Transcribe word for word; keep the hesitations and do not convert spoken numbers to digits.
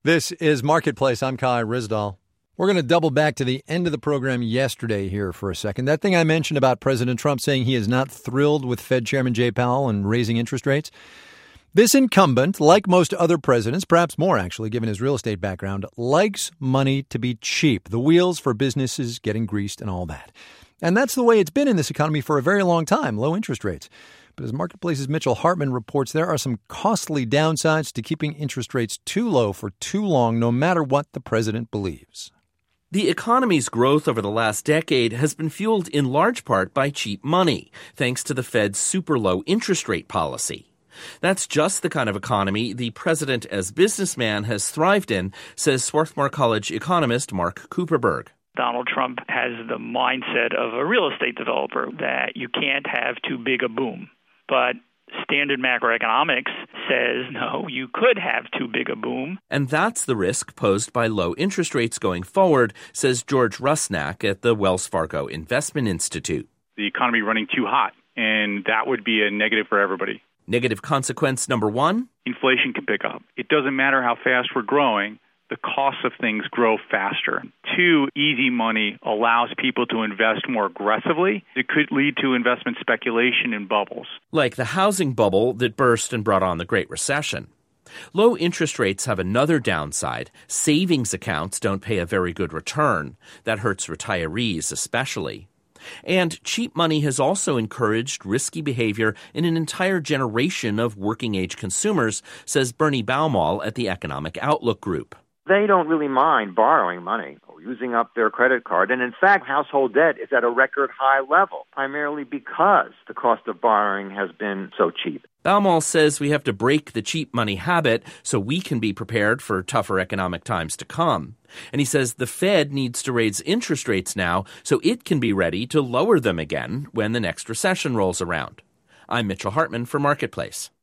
This is Marketplace. I'm Kai Ryssdal. We're going to double back to the end of the program yesterday here for a second. That thing I mentioned about President Trump saying he is not thrilled with Fed Chairman Jay Powell and raising interest rates. This incumbent, like most other presidents, perhaps more actually, given his real estate background, likes money to be cheap. The wheels for businesses getting greased and all that. And that's the way it's been in this economy for a very long time, low interest rates. But as Marketplace's Mitchell Hartman reports, there are some costly downsides to keeping interest rates too low for too long, no matter what the president believes. The economy's growth over the last decade has been fueled in large part by cheap money, thanks to the Fed's super low interest rate policy. That's just the kind of economy the president as businessman has thrived in, says Swarthmore College economist Mark Kuperberg. Donald Trump has the mindset of a real estate developer that you can't have too big a boom. But standard macroeconomics says, no, you could have too big a boom. And that's the risk posed by low interest rates going forward, says George Rusnak at the Wells Fargo Investment Institute. The economy running too hot, and that would be a negative for everybody. Negative consequence number one? Inflation can pick up. It doesn't matter how fast we're growing. The cost of things grow faster. Two, easy money allows people to invest more aggressively. It could lead to investment speculation in bubbles. Like the housing bubble that burst and brought on the Great Recession. Low interest rates have another downside. Savings accounts don't pay a very good return. That hurts retirees especially. And cheap money has also encouraged risky behavior in an entire generation of working-age consumers, says Bernie Baumol at the Economic Outlook Group. They don't really mind borrowing money or using up their credit card. And in fact, household debt is at a record high level, primarily because the cost of borrowing has been so cheap. Baumol says we have to break the cheap money habit so we can be prepared for tougher economic times to come. And he says the Fed needs to raise interest rates now so it can be ready to lower them again when the next recession rolls around. I'm Mitchell Hartman for Marketplace.